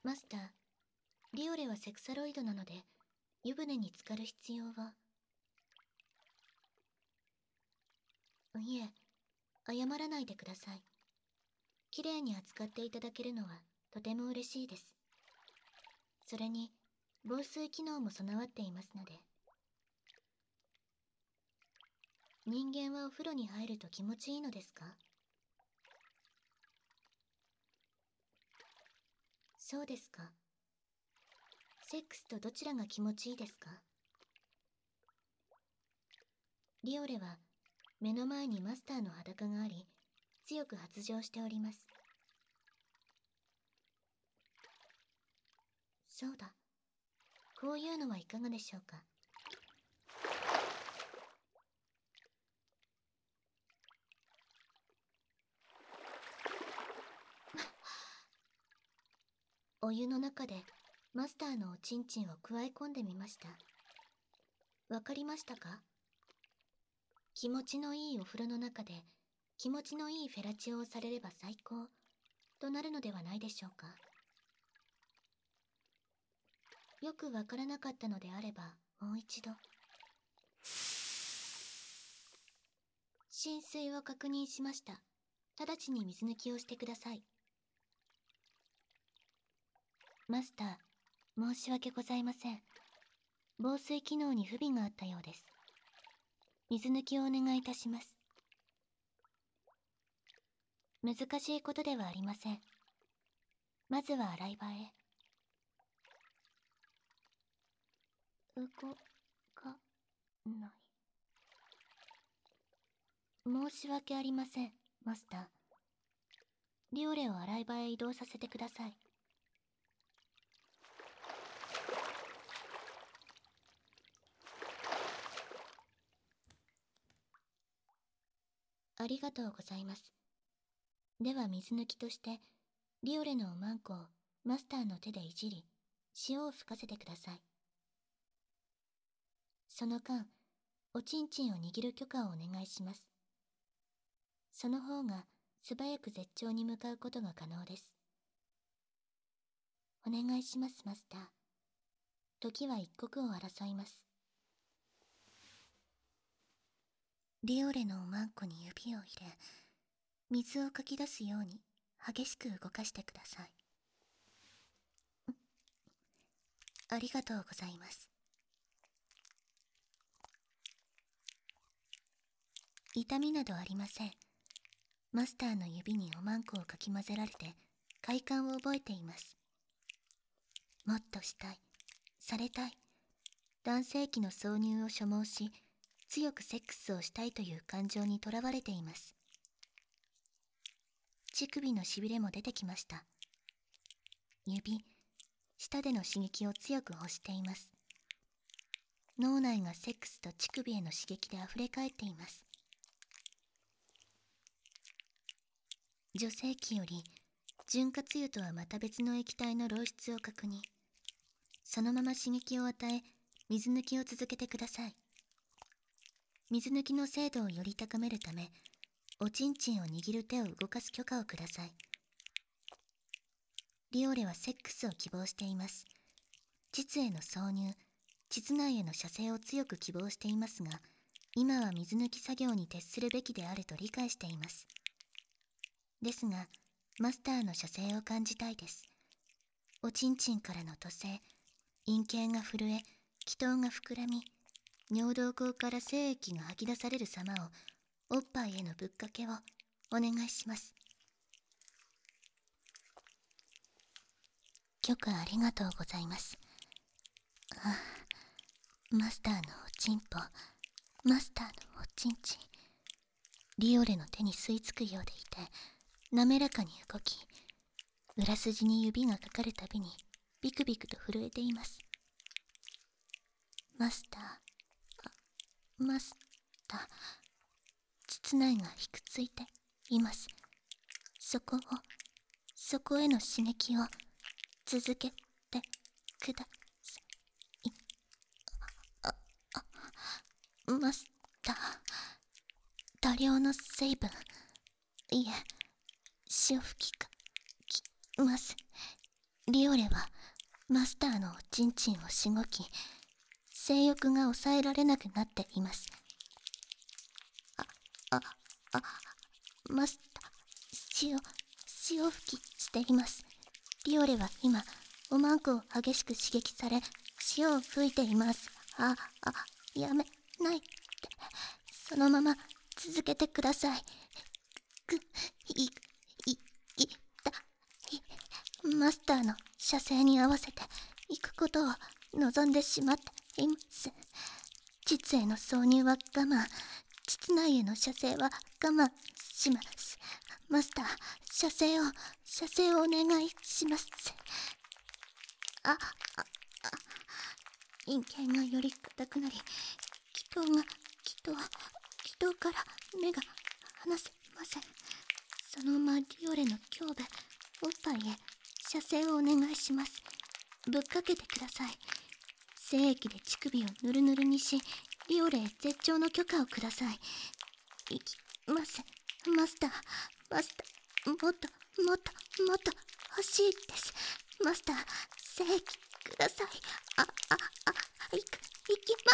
マスター、リオレはセクサロイドなので、湯船に浸かる必要は。いえ、謝らないでください。きれいに扱っていただけるのはとても嬉しいです。それに、防水機能も備わっていますので。人間はお風呂に入ると気持ちいいのですか？そうですか。セックスとどちらが気持ちいいですか？リオレは目の前にマスターの裸があり、強く発情しております。そうだ。こういうのはいかがでしょうか。お湯の中でマスターのおちんちんをくわえ込んでみました。わかりましたか？気持ちのいいお風呂の中で気持ちのいいフェラチオをされれば最高となるのではないでしょうか。よくわからなかったのであればもう一度。浸水を確認しました。直ちに水抜きをしてください。マスター、申し訳ございません。防水機能に不備があったようです。水抜きをお願いいたします。難しいことではありません。まずは洗い場へ。動かない。申し訳ありません、マスター。リオレを洗い場へ移動させてください。ありがとうございます。では水抜きとして、リオレのおまんこをマスターの手でいじり、塩を吹かせてください。その間、おちんちんを握る許可をお願いします。その方が素早く絶頂に向かうことが可能です。お願いします、マスター。時は一刻を争います。リオレのおまんこに指を入れ、水をかき出すように激しく動かしてください。ありがとうございます。痛みなどありません。マスターの指におまんこをかき混ぜられて快感を覚えています。もっとしたい、されたい、男性器の挿入を所望し、強くセックスをしたいという感情にとらわれています。乳首のしびれも出てきました。指、舌での刺激を強く欲しています。脳内がセックスと乳首への刺激であふれかえっています。女性器より潤滑油とはまた別の液体の漏出を確認。そのまま刺激を与え、水抜きを続けてください。水抜きの精度をより高めるため、おちんちんを握る手を動かす許可をください。リオレはセックスを希望しています。膣への挿入、膣内への射精を強く希望していますが、今は水抜き作業に徹するべきであると理解しています。ですが、マスターの射精を感じたいです。おちんちんからの吐精、陰茎が震え、気筒が膨らみ、尿道口から精液が吐き出される様をおっぱいへのぶっかけをお願いします。許可ありがとうございます。マスターのおちんぽ、マスターのおちんちん。リオレの手に吸い付くようでいて、滑らかに動き、裏筋に指がかかるたびにビクビクと震えています。マスター、マスター、膣内がひくついています。そこへの刺激を続けてください。マスター、多量の成分、いえ、潮吹きがきます。 リオレはマスターのおちんちんをしごき、性欲が抑えられなくなっています。あ、あ、マスター、潮吹きしています。リオレは今、おまんこを激しく刺激され、潮を吹いています。やめないで。そのまま続けてください。い、た、マスターの射精に合わせて行くことを望んでしまっています。膣への挿入は我慢、膣内への射精は我慢します。マスター、射精をお願いします。陰茎がより硬くなり、気筒から目が離せません。そのままリオレの胸部、おっぱいへ射精をお願いします。ぶっかけてください。精液で乳首をぬるぬるにし、リオレへ絶頂の許可をください。いきます。マスター、もっと欲しいです。マスター、精液ください。いきま、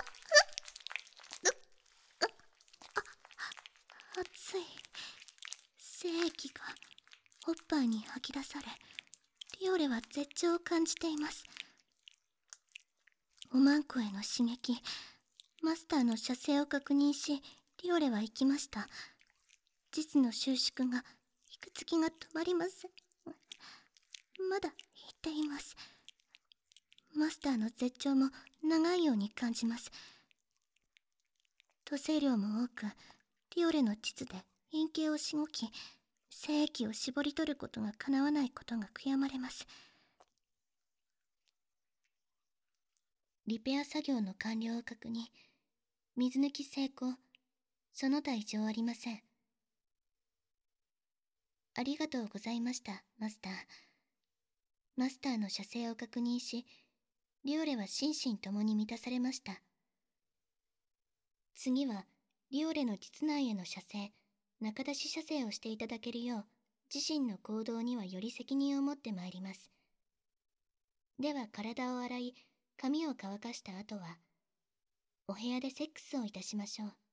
熱い。精液がおっぱいに吐き出され、リオレは絶頂を感じています。おまんこへの刺激、マスターの射精を確認し、リオレは行きました。膣の収縮が、引くつきが止まりません。まだ引いています。マスターの絶頂も長いように感じます。吐精量も多く、リオレの膣で陰茎をしごき、精液を絞り取ることが叶わないことが悔やまれます。リペア作業の完了を確認。水抜き成功。その他異常ありません。ありがとうございました、マスター。マスターの射精を確認し、リオレは心身ともに満たされました。次は、リオレの膣内への射精、中出し射精をしていただけるよう、自身の行動にはより責任を持ってまいります。では体を洗い、髪を乾かした後は、お部屋でセックスをいたしましょう。